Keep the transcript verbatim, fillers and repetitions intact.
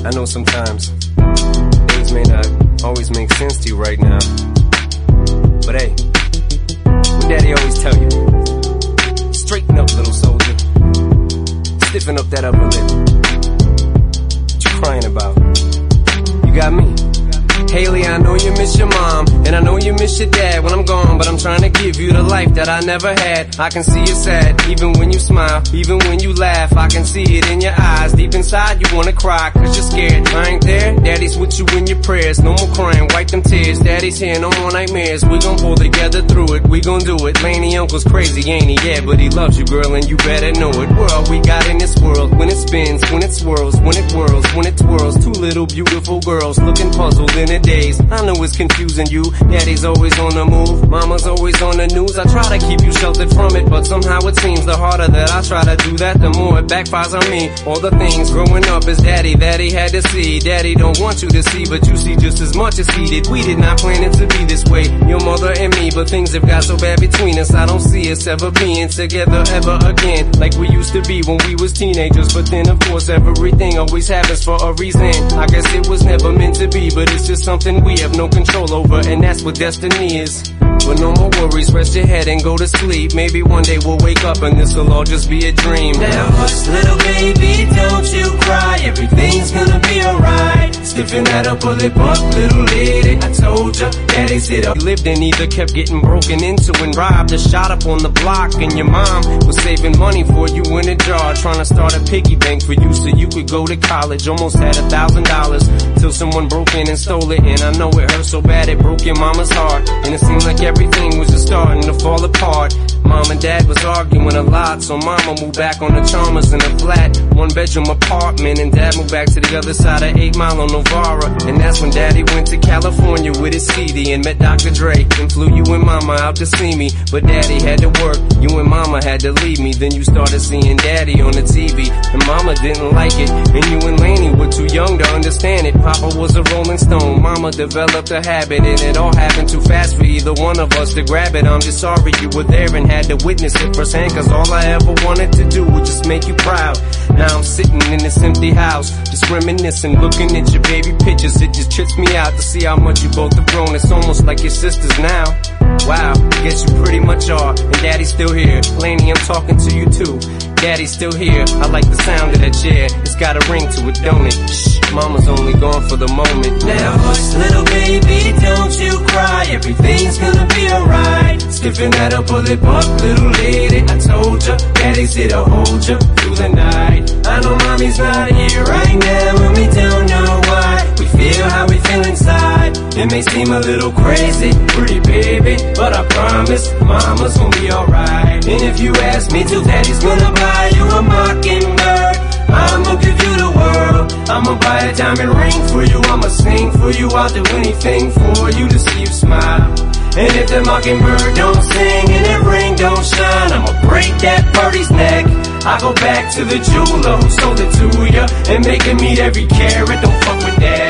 I know sometimes things may not always make sense to you right now, but hey, what Daddy always tell you, straighten up, little soldier, stiffen up that upper lip. What you crying about? You got me. Haley, I know you miss your mom, and I know you miss your dad when I'm gone, but I'm trying to give you the life that I never had. I can see you sad, even when you smile, even when you laugh. I can see it in your eyes, deep inside you wanna cry, cause you're scared. I ain't there, Daddy's with you in your prayers. No more crying, wipe them tears. Daddy's here, no more nightmares. We gon' pull together through it, we gon' do it. Laney Uncle's crazy, ain't he? Yeah, but he loves you, girl, and you better know it. We're all we got in this world, when it spins, when it swirls, when it whirls, when it twirls. Two little beautiful girls looking puzzled in it days. I know it's confusing you. Daddy's always on the move, mama's always on the news. I try to keep you sheltered from it, but somehow it seems the harder that I try to do that, the more it backfires on me. All the things growing up as Daddy that he had to see, Daddy don't want you to see, but you see just as much as he did. We did not plan it to be this way, your mother and me, but things have got so bad between us. I don't see us ever being together ever again, like we used to be when we was teenagers. But then of course everything always happens for a reason. I guess it was never meant to be, but it's just something we have no control over, and that's what destiny is. But no more worries, rest your head and go to sleep. Maybe one day we'll wake up and this'll all just be a dream. Now hush, little baby, don't you cry, everything's gonna be alright. Stiffen that upper lip up, little lady, I told ya, Daddy's hit up. You lived and either kept getting broken into and robbed or shot up on the block, and your mom was saving money for you in a jar, trying to start a piggy bank for you so you could go to college. Almost had a thousand dollars till someone broke in and stole it, and I know it hurt so bad it broke your mama's heart, and it seemed like everything was just starting to fall apart. Mom and Dad was arguing a lot, so Mama moved back on the Chalmers in a flat, one bedroom apartment, and Dad moved back to the other side of eight mile on Novara. And that's when Daddy went to California with his C D and met Doctor Dre, and flew you and Mama out to see me. But Daddy had to work, you and Mama had to leave me. Then you started seeing Daddy on the T V, and Mama didn't like it, and you and Laney were too young to understand it. Papa was a Rolling Stone, Mama developed a habit, and it all happened too fast for either one of us to grab it. I'm just sorry you were there and had to witness it firsthand, cause all I ever wanted to do was just make you proud. Now I'm sitting in this empty house, just reminiscing, looking at your baby pictures. It just trips me out to see how much you both have grown. It's almost like your sisters now. Wow, I guess you pretty much are, and Daddy's still here. Laney, I'm talking to you too. Daddy's still here, I like the sound of that chair. It's got a ring to it, don't it? Shh, Mama's only gone for the moment. Now hush, little baby, don't you cry, everything's gonna be alright. Stiffen that upper lip up, little lady, I told ya, Daddy's here to hold ya through the night. I know Mommy's not here right now, and we don't know why. We feel how we feel inside. It may seem a little crazy, pretty baby, but I promise Mama's gonna be alright. And if you ask me to, Daddy's gonna buy you a mockingbird. I'ma give you the world, I'ma buy a diamond ring for you, I'ma sing for you, I'll do anything for you to see you smile. And if the mockingbird don't sing and that ring don't shine, I'ma break that birdie's neck. I go back to the jeweler who sold it to ya, and make him eat every carat. Don't fuck with that.